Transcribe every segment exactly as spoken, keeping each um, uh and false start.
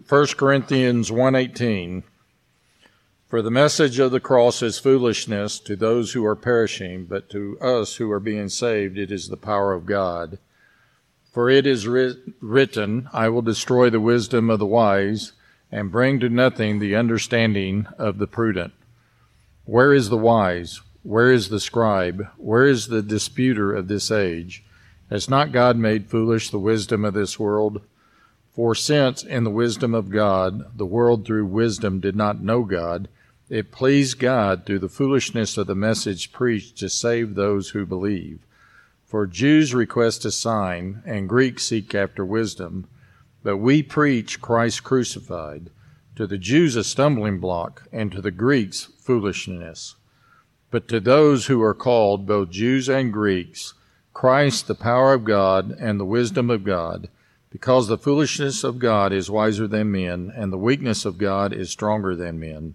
First Corinthians one eighteen. For the message of the cross is foolishness to those who are perishing, but to us who are being saved it is the power of God. For it is writ- written, I will destroy the wisdom of the wise, and bring to nothing the understanding of the prudent. Where is the wise? Where is the scribe? Where is the disputer of this age? Has not God made foolish the wisdom of this world? For since in the wisdom of God, the world through wisdom did not know God, it pleased God through the foolishness of the message preached to save those who believe. For Jews request a sign, and Greeks seek after wisdom. But we preach Christ crucified, to the Jews a stumbling block, and to the Greeks foolishness. But to those who are called, both Jews and Greeks, Christ the power of God and the wisdom of God, because the foolishness of God is wiser than men, and the weakness of God is stronger than men.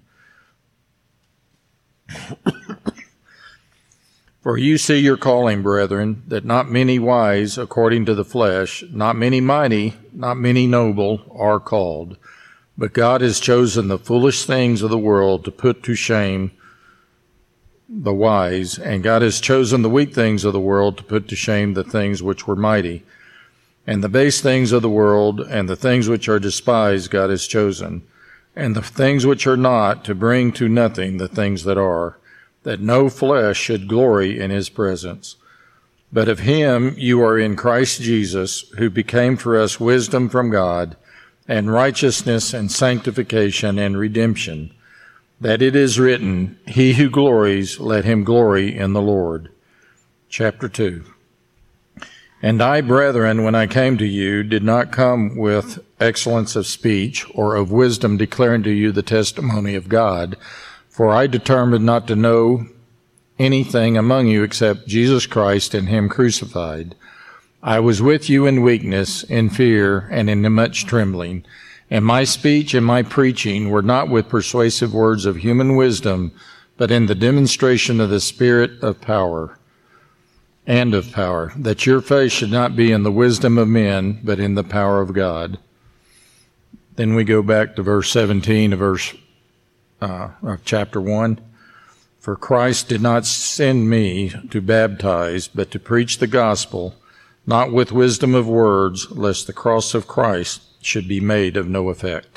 For you see your calling, brethren, that not many wise according to the flesh, not many mighty, not many noble are called. But God has chosen the foolish things of the world to put to shame the wise, and God has chosen the weak things of the world to put to shame the things which were mighty. And the base things of the world and the things which are despised God has chosen, and the things which are not to bring to nothing the things that are, that no flesh should glory in his presence. But of him you are in Christ Jesus, who became for us wisdom from God, and righteousness and sanctification and redemption, that it is written, He who glories, let him glory in the Lord. Chapter two. And I, brethren, when I came to you, did not come with excellence of speech or of wisdom declaring to you the testimony of God, for I determined not to know anything among you except Jesus Christ and him crucified. I was with you in weakness, in fear, and in much trembling. And my speech and my preaching were not with persuasive words of human wisdom, but in the demonstration of the Spirit of power and of power, that your faith should not be in the wisdom of men, but in the power of God. Then we go back to verse seventeen of verse uh, of chapter one. For Christ did not send me to baptize, but to preach the gospel, not with wisdom of words, lest the cross of Christ should be made of no effect.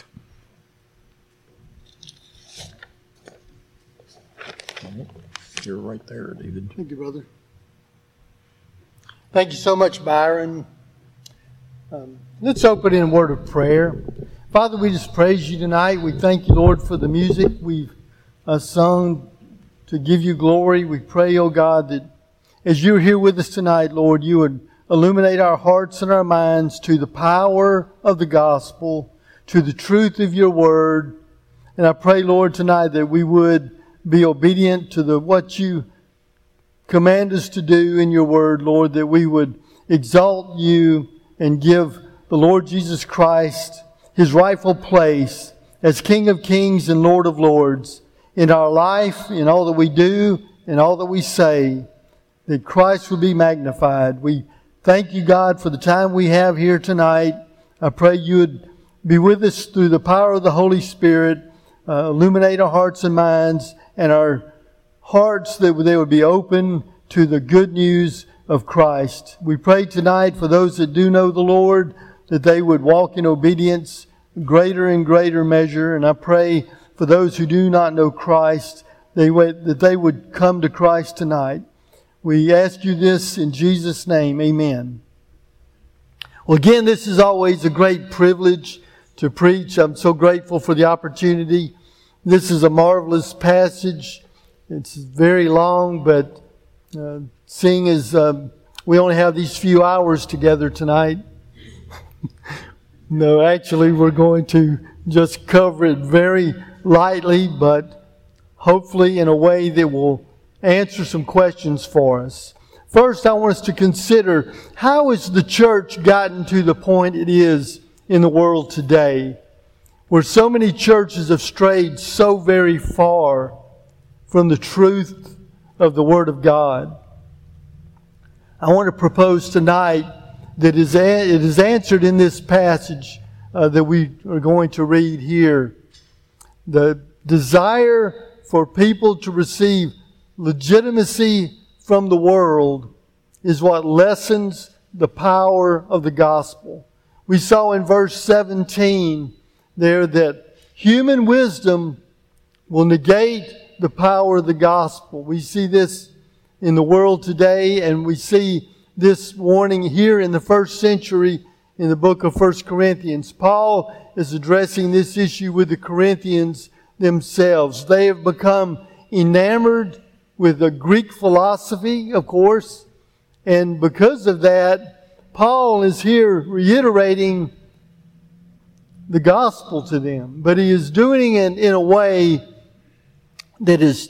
You're right there, David. Thank you, brother. Thank you so much, Byron. Um, let's open in a word of prayer. Father, we just praise you tonight. We thank you, Lord, for the music we've uh, sung to give you glory. We pray, oh God, that as you're here with us tonight, Lord, you would illuminate our hearts and our minds to the power of the gospel, to the truth of your word. And I pray, Lord, tonight that we would be obedient to the what you command us to do in your word, Lord, that we would exalt you and give the Lord Jesus Christ his rightful place as King of Kings and Lord of Lords in our life, in all that we do, in all that we say, that Christ would be magnified. We thank you, God, for the time we have here tonight. I pray you would be with us through the power of the Holy Spirit, uh, illuminate our hearts and minds, and our hearts that they would be open to the good news of Christ. We pray tonight for those that do know the Lord, that they would walk in obedience greater and greater measure. And I pray for those who do not know Christ, they would, that they would come to Christ tonight. We ask you this in Jesus' name. Amen. Well, again, this is always a great privilege to preach. I'm so grateful for the opportunity. This is a marvelous passage. It's very long, but uh, seeing as uh, we only have these few hours together tonight, no, actually we're going to just cover it very lightly, but hopefully in a way that will answer some questions for us. First, I want us to consider, how has the church gotten to the point it is in the world today, where so many churches have strayed so very far from the truth of the Word of God? I want to propose tonight that it is answered in this passage uh, that we are going to read here. The desire for people to receive legitimacy from the world is what lessens the power of the gospel. We saw in verse seventeen there that human wisdom will negate the power of the gospel. We see this in the world today, and we see this warning here in the first century in the book of First Corinthians. Paul is addressing this issue with the Corinthians themselves. They have become enamored with the Greek philosophy, of course, and because of that, Paul is here reiterating the gospel to them, but he is doing it in a way that is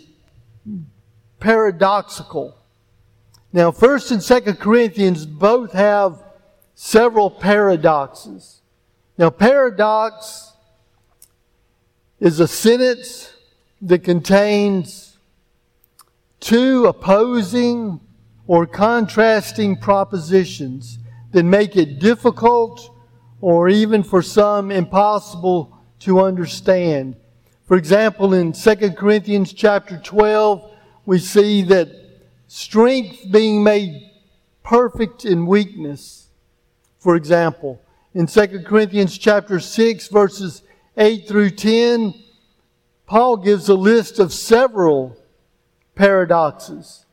paradoxical. Now, First and Second Corinthians both have several paradoxes. Now, paradox is a sentence that contains two opposing or contrasting propositions that make it difficult or even for some impossible to understand. For example, in Second Corinthians chapter twelve, we see that strength being made perfect in weakness. For example, in Second Corinthians chapter six, verses eight through ten, Paul gives a list of several paradoxes.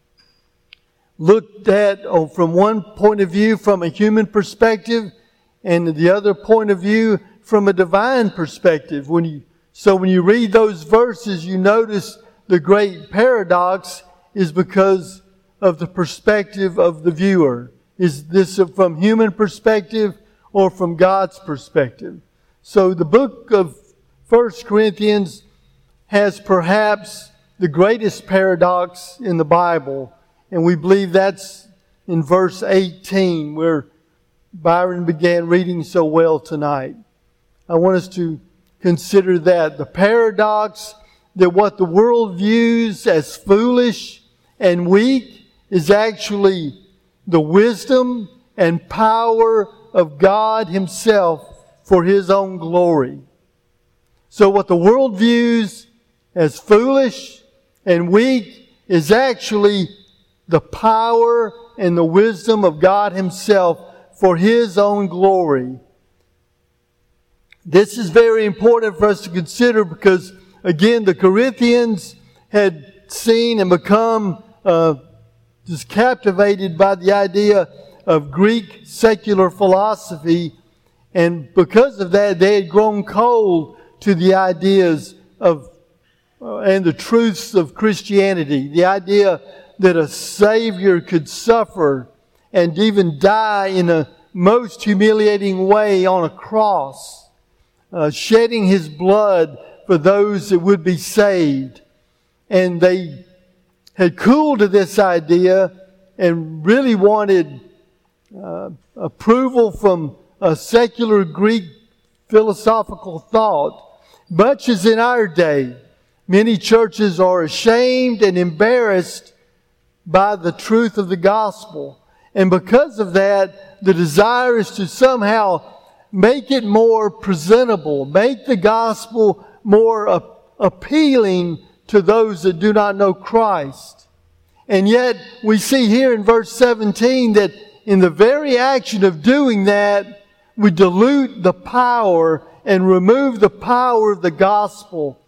Looked at oh, from one point of view from a human perspective, and the other point of view from a divine perspective. When you, so when you read those verses, you notice the great paradox is because of the perspective of the viewer. Is this from human perspective or from God's perspective? So the book of First Corinthians has perhaps the greatest paradox in the Bible, and we believe that's in verse eighteen, where Byron began reading so well tonight. I want us to consider that. The paradox that what the world views as foolish and weak is actually the wisdom and power of God Himself for His own glory. So what the world views as foolish and weak is actually the power and the wisdom of God Himself for His own glory. This is very important for us to consider because, again, the Corinthians had seen and become uh, just captivated by the idea of Greek secular philosophy, and because of that, they had grown cold to the ideas of uh, and the truths of Christianity. The idea that a Savior could suffer and even die in a most humiliating way on a cross, uh, shedding His blood for those that would be saved. And they had cooled to this idea and really wanted uh, approval from a secular Greek philosophical thought. Much as in our day, many churches are ashamed and embarrassed by the truth of the gospel. And because of that, the desire is to somehow make it more presentable, make the gospel more uh, appealing to those that do not know Christ. And yet, we see here in verse seventeen that in the very action of doing that, we dilute the power and remove the power of the gospel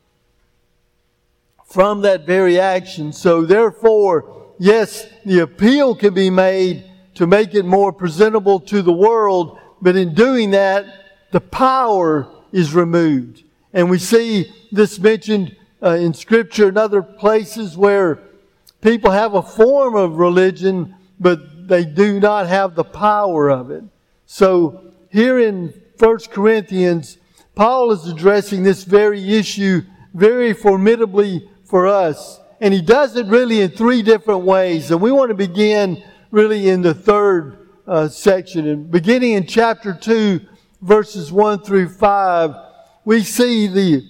from that very action. So therefore, yes, the appeal can be made to make it more presentable to the world, but in doing that, the power is removed. And we see this mentioned uh, in Scripture and other places where people have a form of religion, but they do not have the power of it. So here in First Corinthians, Paul is addressing this very issue very formidably for us. And he does it really in three different ways. And we want to begin really in the third uh, section. And beginning in chapter two, verses one through five, we see the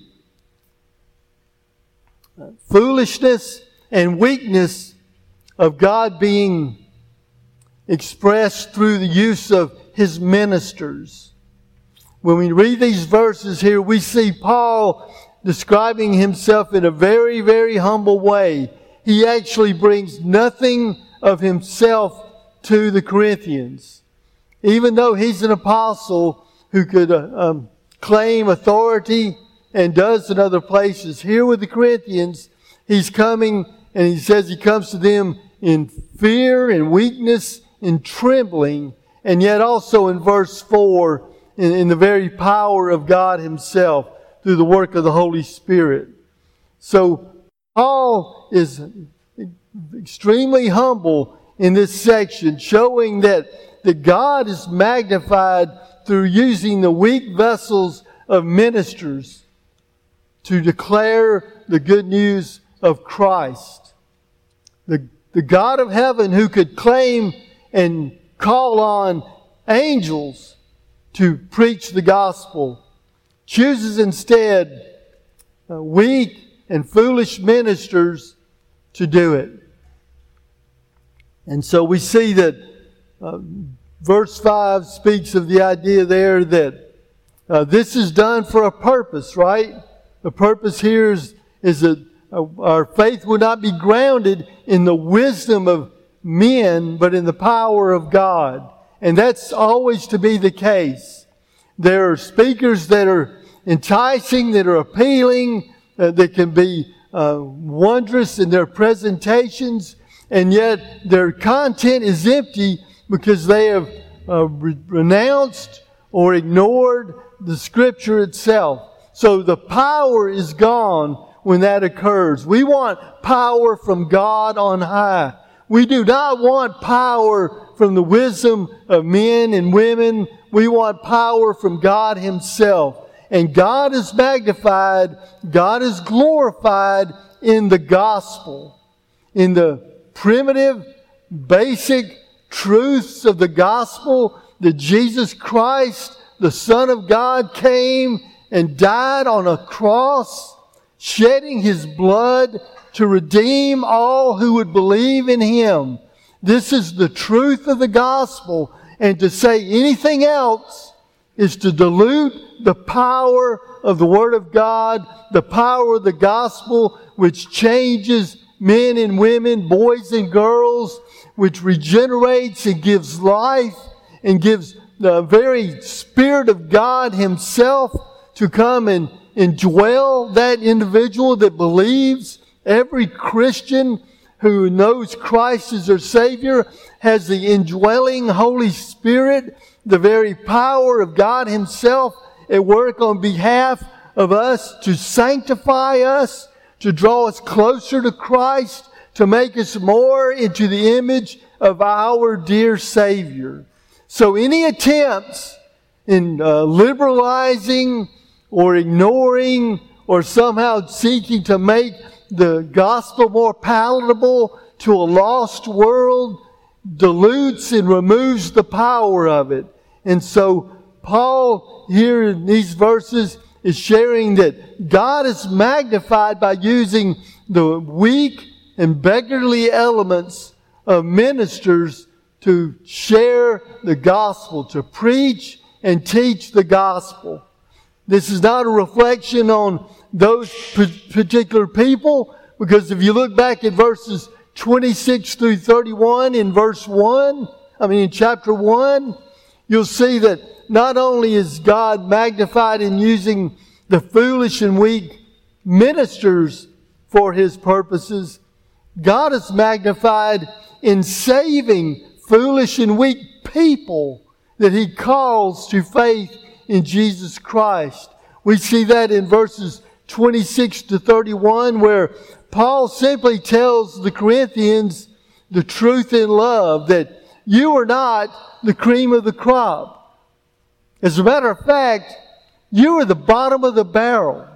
foolishness and weakness of God being expressed through the use of His ministers. when we read these verses here, we see Paul describing himself in a very, very humble way. He actually brings nothing of himself to the Corinthians. Even though he's an apostle who could uh, um, claim authority and does in other places, here with the Corinthians, he's coming and he says he comes to them in fear and weakness and trembling, and yet also in verse four, in, in the very power of God Himself through the work of the Holy Spirit. So Paul is extremely humble in this section, showing that, that God is magnified through using the weak vessels of ministers to declare the good news of Christ. The, the God of heaven who could claim and call on angels to preach the gospel chooses instead uh, weak and foolish ministers to do it. And so we see that uh, verse five speaks of the idea there that uh, this is done for a purpose, right? The purpose here is, is that uh, our faith will not be grounded in the wisdom of men, but in the power of God. And that's always to be the case. There are speakers that are enticing, that are appealing, uh, that can be uh, wondrous in their presentations, and yet their content is empty because they have uh, re- renounced or ignored the Scripture itself. So the power is gone when that occurs. We want power from God on high. We do not want power from the wisdom of men and women. We want power from God Himself. And God is magnified, God is glorified in the gospel, in the primitive, basic truths of the gospel that Jesus Christ, the Son of God, came and died on a cross, shedding His blood to redeem all who would believe in Him. This is the truth of the gospel, and to say anything else is to dilute the power of the Word of God, the power of the gospel, which changes men and women, boys and girls, which regenerates and gives life and gives the very Spirit of God Himself to come and indwell that individual that believes. Every Christian who knows Christ as their Savior has the indwelling Holy Spirit, the very power of God Himself at work on behalf of us to sanctify us, to draw us closer to Christ, to make us more into the image of our dear Savior. So any attempts in uh, liberalizing or ignoring or somehow seeking to make the gospel more palatable to a lost world dilutes and removes the power of it. And so Paul here in these verses is sharing that God is magnified by using the weak and beggarly elements of ministers to share the gospel, to preach and teach the gospel. This is not a reflection on those particular people, because if you look back at verses twenty-six through thirty-one in verse one, I mean in chapter one, you'll see that not only is God magnified in using the foolish and weak ministers for His purposes, God is magnified in saving foolish and weak people that He calls to faith in Jesus Christ. We see that in verses twenty-six to thirty-one, where Paul simply tells the Corinthians the truth in love, that you are not the cream of the crop. As a matter of fact, you are the bottom of the barrel.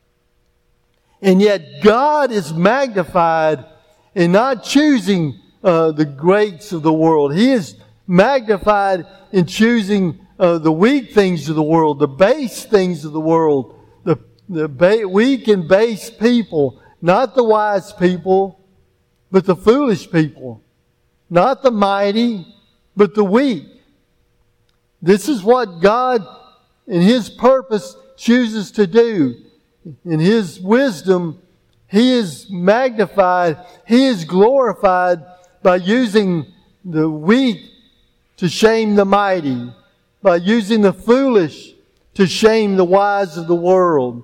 And yet God is magnified in not choosing uh, the greats of the world. He is magnified in choosing uh, the weak things of the world, the base things of the world, the, the ba- weak and base people, not the wise people, but the foolish people, not the mighty, but the weak. This is what God in His purpose chooses to do. In His wisdom, He is magnified, He is glorified by using the weak to shame the mighty, by using the foolish to shame the wise of the world.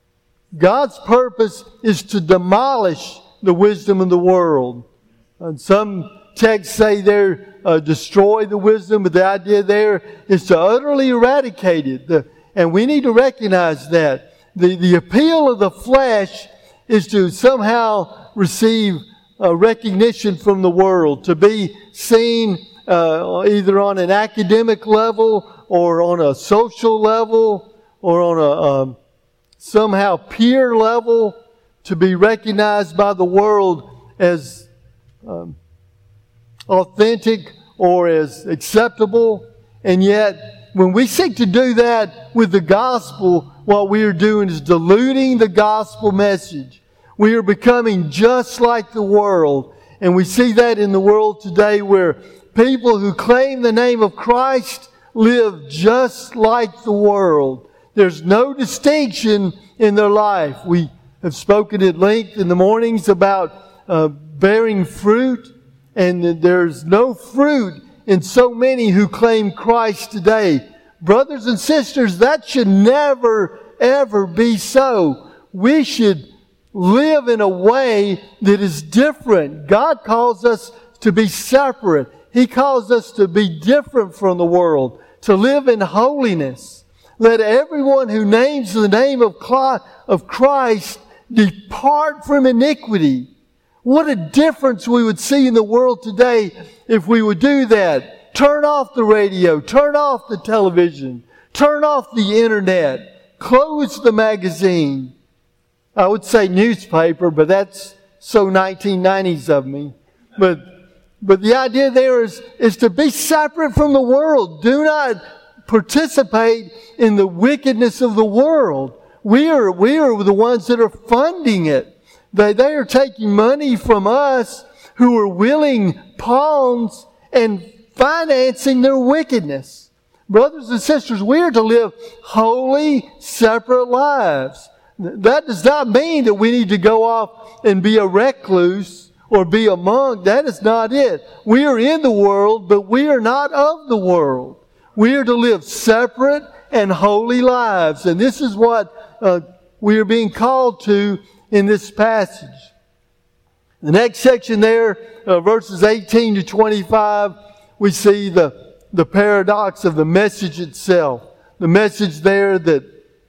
God's purpose is to demolish the wisdom of the world. And some texts say there, uh, destroy the wisdom, but the idea there is to utterly eradicate it. The, and we need to recognize that. The, the appeal of the flesh is to somehow receive uh, recognition from the world, to be seen uh, either on an academic level or on a social level or on a um, somehow peer level, to be recognized by the world as um, authentic or as acceptable. And yet, when we seek to do that with the gospel, what we are doing is diluting the gospel message. We are becoming just like the world. And we see that in the world today, where people who claim the name of Christ live just like the world. There's no distinction in their life. We have spoken at length in the mornings about uh, bearing fruit, and there's no fruit in so many who claim Christ today. Brothers and sisters, that should never, ever be so. We should live in a way that is different. God calls us to be separate. He calls us to be different from the world, to live in holiness. Let everyone who names the name of Christ depart from iniquity. What a difference we would see in the world today if we would do that. Turn off the radio, turn off the television, turn off the internet, close the magazine. I would say newspaper, but that's so nineteen nineties of me. But but the idea there is, is to be separate from the world. Do not participate in the wickedness of the world. We are, we are the ones that are funding it. They, they are taking money from us who are willing pawns and financing their wickedness. Brothers and sisters, we are to live holy, separate lives. That does not mean that we need to go off and be a recluse or be a monk. That is not it. We are in the world, but we are not of the world. We are to live separate and holy lives. And this is what uh, we are being called to in this passage. The next section there, uh, verses eighteen to twenty-five, we see the, the paradox of the message itself. The message there that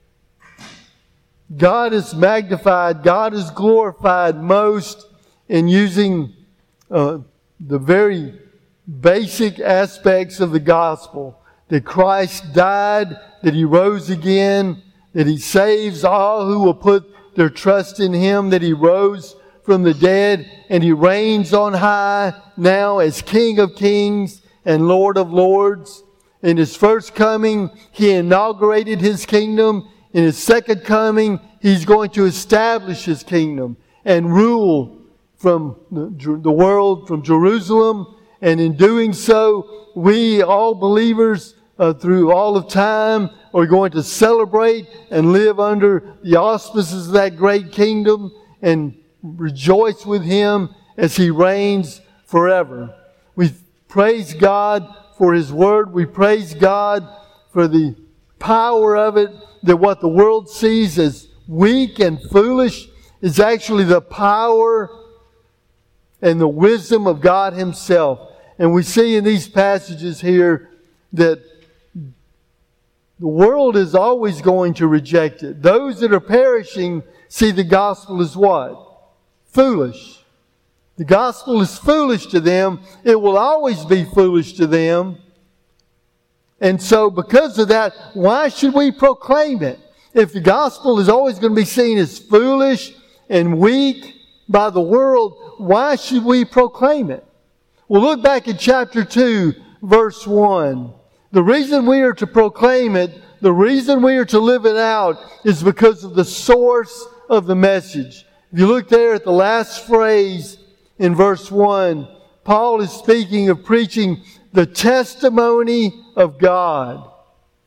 God is magnified, God is glorified most in using uh, the very basic aspects of the gospel. That Christ died, that He rose again, that He saves all who will put their trust in Him, that He rose from the dead, and He reigns on high now as King of Kings and Lord of Lords. In His first coming, He inaugurated His kingdom. In His second coming, He's going to establish His kingdom and rule from the world, from Jerusalem. And in doing so, we, all believers, uh, through all of time, are going to celebrate and live under the auspices of that great kingdom and rejoice with Him as He reigns forever. We praise God for His Word. We praise God for the power of it, that what the world sees as weak and foolish is actually the power and the wisdom of God Himself. And we see in these passages here that the world is always going to reject it. Those that are perishing see the gospel as what? Foolish. The gospel is foolish to them. It will always be foolish to them. And so because of that, why should we proclaim it? If the gospel is always going to be seen as foolish and weak by the world, why should we proclaim it? Well, look back at chapter two, verse one. The reason we are to proclaim it, the reason we are to live it out, is because of the source of the message. If you look there at the last phrase in verse one, Paul is speaking of preaching the testimony of God.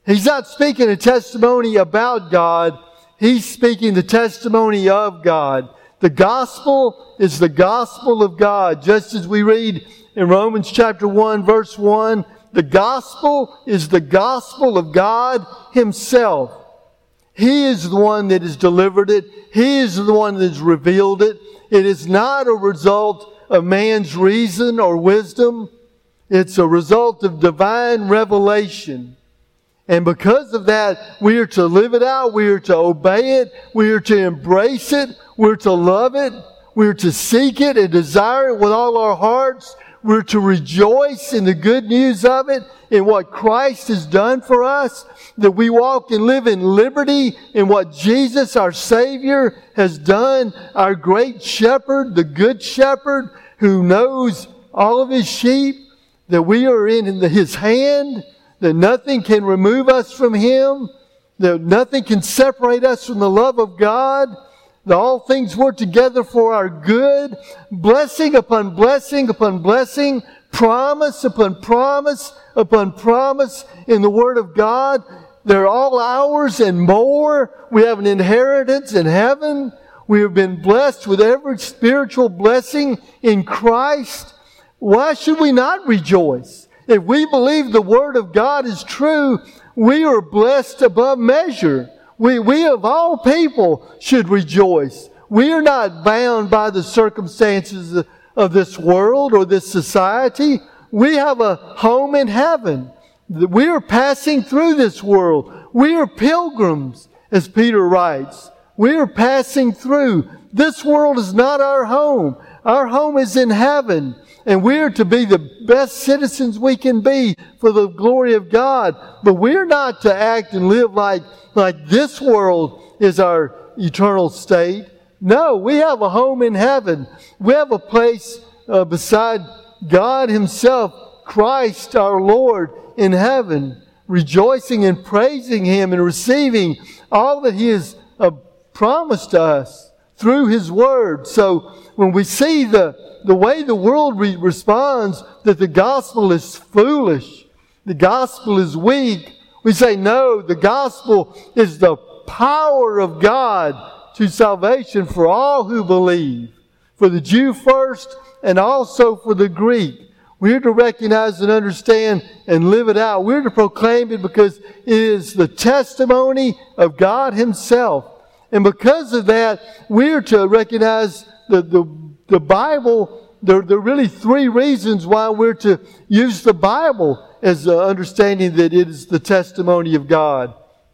He's not speaking a testimony about God. He's speaking the testimony of God. The gospel is the gospel of God. Just as we read in Romans chapter one, verse one, the gospel is the gospel of God Himself. He is the one that has delivered it. He is the one that has revealed it. It is not a result of man's reason or wisdom. It's a result of divine revelation. And because of that, we are to live it out. We are to obey it. We are to embrace it. We're to love it. We're to seek it and desire it with all our hearts. We're to rejoice in the good news of it, in what Christ has done for us, that we walk and live in liberty in what Jesus, our Savior, has done, our great shepherd, the good shepherd, who knows all of His sheep, that we are in His hand, that nothing can remove us from Him, that nothing can separate us from the love of God, that all things work together for our good, blessing upon blessing upon blessing, promise upon promise upon promise in the Word of God. They're all ours and more. We have an inheritance in heaven. We have been blessed with every spiritual blessing in Christ. Why should we not rejoice? If we believe the Word of God is true, we are blessed above measure. We, we of all people should rejoice. We are not bound by the circumstances of this world or this society. We have a home in heaven. We are passing through this world. We are pilgrims, as Peter writes. We are passing through. This world is not our home. Our home is in heaven. And we are to be the best citizens we can be for the glory of God. But we're not to act and live like, like this world is our eternal state. No, we have a home in heaven. We have a place uh, beside God Himself, Christ our Lord in heaven, rejoicing and praising Him and receiving all that He has uh, promised to us through His Word. So when we see the The way the world re- responds, that the gospel is foolish, the gospel is weak, we say, no, the gospel is the power of God to salvation for all who believe, for the Jew first and also for the Greek. We're to recognize and understand and live it out. We're to proclaim it because it is the testimony of God Himself. And because of that, we're to recognize the, the The Bible, there, there are really three reasons why we're to use the Bible as uh, understanding that it is the testimony of God.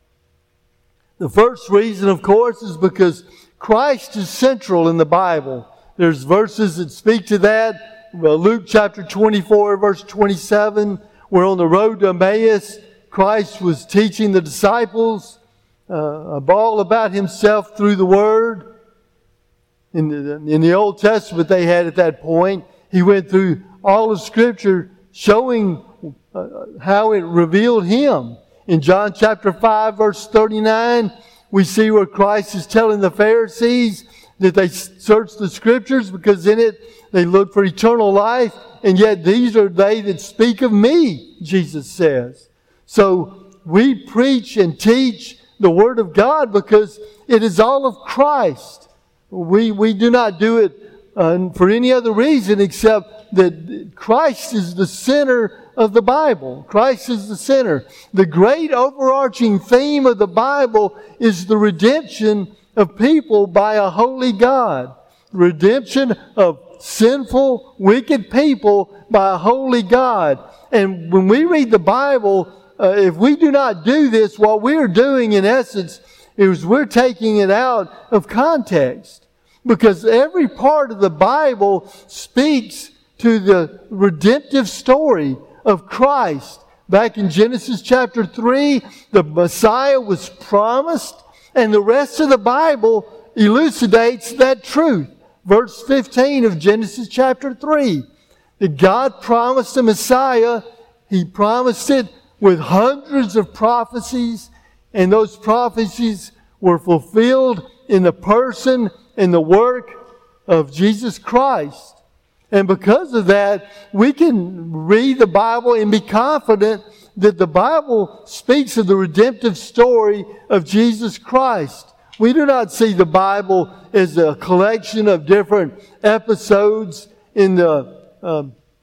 The first reason, of course, is because Christ is central in the Bible. There's verses that speak to that. Well, Luke chapter twenty-four, verse twenty-seven, we're on the road to Emmaus. Christ was teaching the disciples uh, all about Himself through the Word. In the, in the Old Testament they had at that point, He went through all of Scripture showing uh, how it revealed Him. In John chapter five, verse thirty-nine, we see where Christ is telling the Pharisees that they search the Scriptures because in it they look for eternal life, and yet these are they that speak of me, Jesus says. So we preach and teach the Word of God because it is all of Christ. We, we do not do it uh, for any other reason except that Christ is the center of the Bible. Christ is the center. The great overarching theme of the Bible is the redemption of people by a holy God. Redemption of sinful, wicked people by a holy God. And when we read the Bible, uh, if we do not do this, what we're doing in essence is we're taking it out of context. Because every part of the Bible speaks to the redemptive story of Christ. Back in Genesis chapter three, the Messiah was promised, and the rest of the Bible elucidates that truth. Verse fifteen of Genesis chapter three, that God promised a Messiah. He promised it with hundreds of prophecies, and those prophecies were fulfilled in the person and the work of Jesus Christ. And because of that, we can read the Bible and be confident that the Bible speaks of the redemptive story of Jesus Christ. We do not see the Bible as a collection of different episodes in the uh,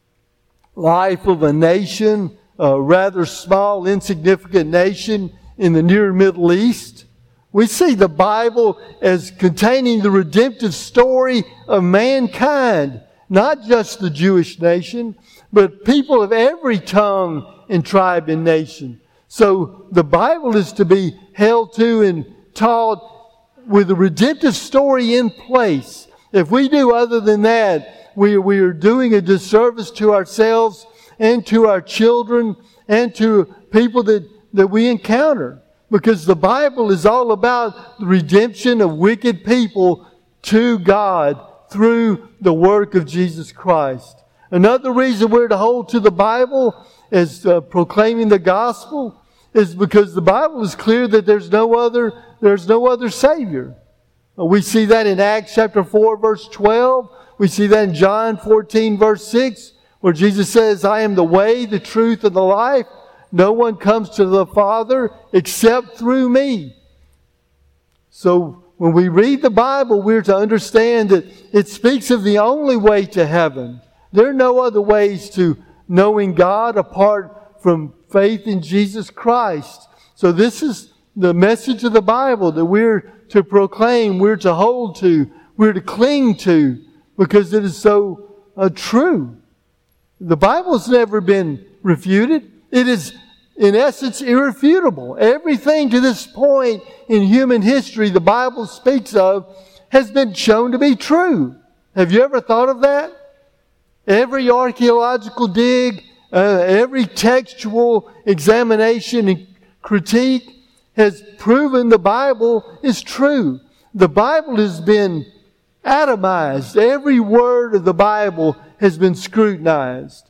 life of a nation, a rather small, insignificant nation in the near Middle East. We see the Bible as containing the redemptive story of mankind, not just the Jewish nation, but people of every tongue and tribe and nation. So the Bible is to be held to and taught with the redemptive story in place. If we do other than that, we, we are doing a disservice to ourselves and to our children and to people that, that we encounter. Because the Bible is all about the redemption of wicked people to God through the work of Jesus Christ. Another reason we're to hold to the Bible as uh, proclaiming the gospel is because the Bible is clear that there's no other, there's no other Savior. Uh, we see that in Acts chapter four, verse twelve. We see that in John fourteen, verse six, where Jesus says, I am the way, the truth, and the life. No one comes to the Father except through me. So when we read the Bible, we're to understand that it speaks of the only way to heaven. There are no other ways to knowing God apart from faith in Jesus Christ. So this is the message of the Bible that we're to proclaim, we're to hold to, we're to cling to, because it is so uh, true. The Bible's never been refuted. It is, in essence, irrefutable. Everything to this point in human history the Bible speaks of has been shown to be true. Have you ever thought of that? Every archaeological dig, uh, every textual examination and critique has proven the Bible is true. The Bible has been atomized. Every word of the Bible has been scrutinized.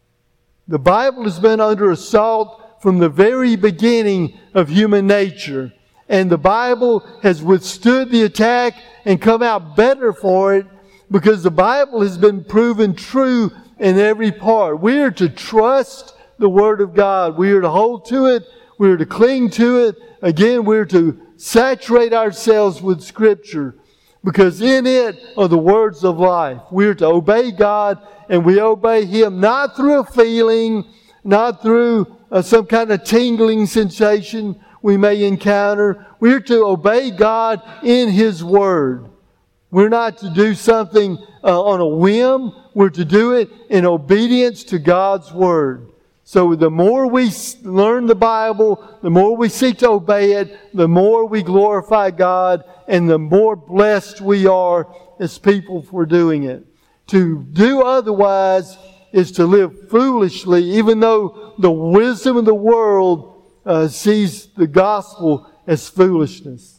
The Bible has been under assault from the very beginning of human nature. And the Bible has withstood the attack and come out better for it because the Bible has been proven true in every part. We are to trust the Word of God. We are to hold to it. We are to cling to it. Again, we are to saturate ourselves with Scripture because in it are the words of life. We are to obey God, and we obey Him not through a feeling, not through uh, some kind of tingling sensation we may encounter. We are to obey God in His Word. We're not to do something uh, on a whim. We're to do it in obedience to God's Word. So the more we learn the Bible, the more we seek to obey it, the more we glorify God, and the more blessed we are as people for doing it. To do otherwise is to live foolishly, even though the wisdom of the world uh, sees the gospel as foolishness.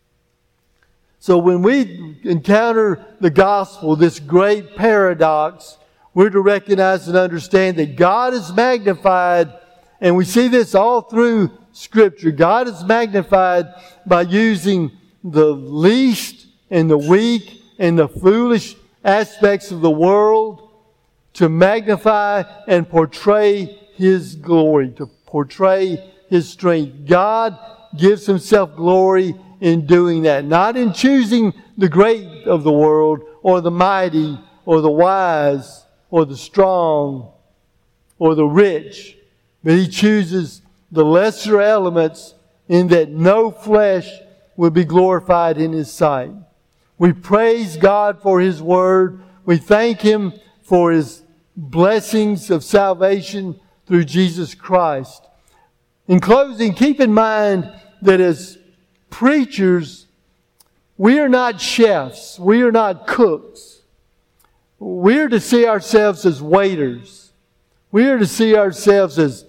So when we encounter the gospel, this great paradox, we're to recognize and understand that God is magnified, and we see this all through Scripture. God is magnified by using the least and the weak and the foolish aspects of the world to magnify and portray His glory, to portray His strength. God gives Himself glory in doing that, not in choosing the great of the world or the mighty or the wise or the strong or the rich, but He chooses the lesser elements in that no flesh will be glorified in His sight. We praise God for His Word. We thank Him for His blessings of salvation through Jesus Christ. In closing, keep in mind that as preachers, we are not chefs. We are not cooks. We are to see ourselves as waiters. We are to see ourselves as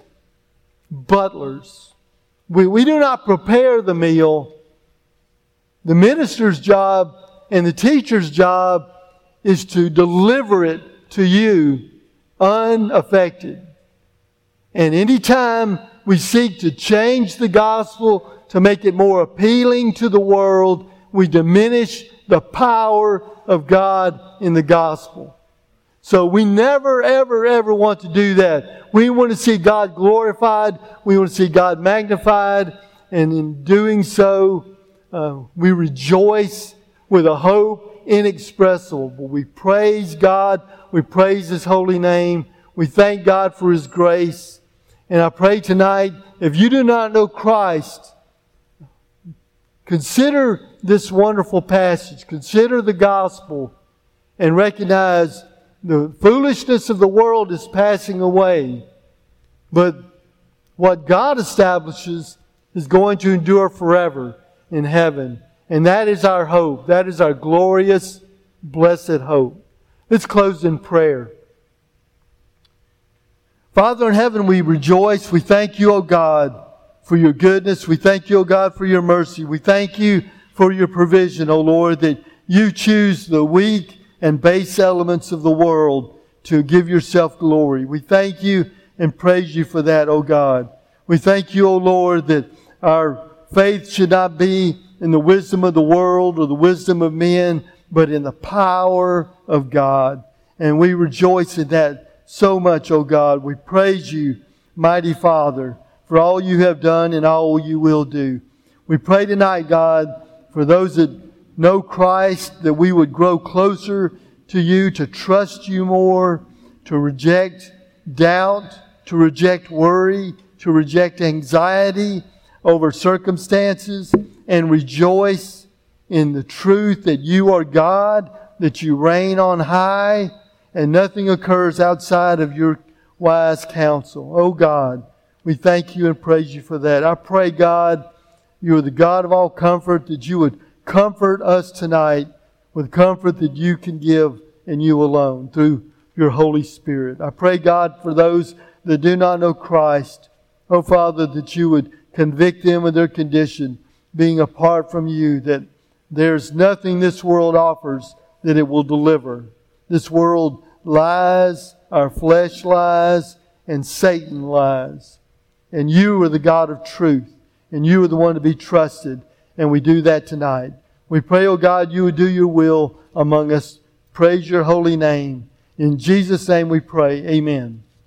butlers. We, we do not prepare the meal. The minister's job and the teacher's job is to deliver it to you unaffected. And anytime we seek to change the gospel to make it more appealing to the world, we diminish the power of God in the gospel. So we never, ever, ever want to do that. We want to see God glorified. We want to see God magnified. And in doing so, uh, we rejoice with a hope inexpressible. We praise God. We praise His holy name. We thank God for His grace. And I pray tonight, if you do not know Christ, consider this wonderful passage. Consider the gospel and recognize the foolishness of the world is passing away. But what God establishes is going to endure forever in heaven. And that is our hope. That is our glorious, blessed hope. Let's close in prayer. Father in heaven, we rejoice. We thank you, O God, for your goodness. We thank you, O God, for your mercy. We thank you for your provision, O Lord, that you choose the weak and base elements of the world to give yourself glory. We thank you and praise you for that, O God. We thank you, O Lord, that our faith should not be in the wisdom of the world or the wisdom of men, but in the power of God. And we rejoice in that so much, O God. We praise you, mighty Father, for all you have done and all you will do. We pray tonight, God, for those that know Christ, that we would grow closer to you, to trust you more, to reject doubt, to reject worry, to reject anxiety over circumstances, and rejoice in the truth that you are God, that you reign on high, and nothing occurs outside of your wise counsel. Oh God, we thank you and praise you for that. I pray, God, you are the God of all comfort, that you would comfort us tonight with comfort that you can give and you alone through your Holy Spirit. I pray, God, for those that do not know Christ, oh Father, that you would convict them of their condition, being apart from you, that there's nothing this world offers that it will deliver. This world lies, our flesh lies, and Satan lies. And you are the God of truth, and you are the one to be trusted. And we do that tonight. We pray, oh God, you would do your will among us. Praise your holy name. In Jesus' name we pray. Amen.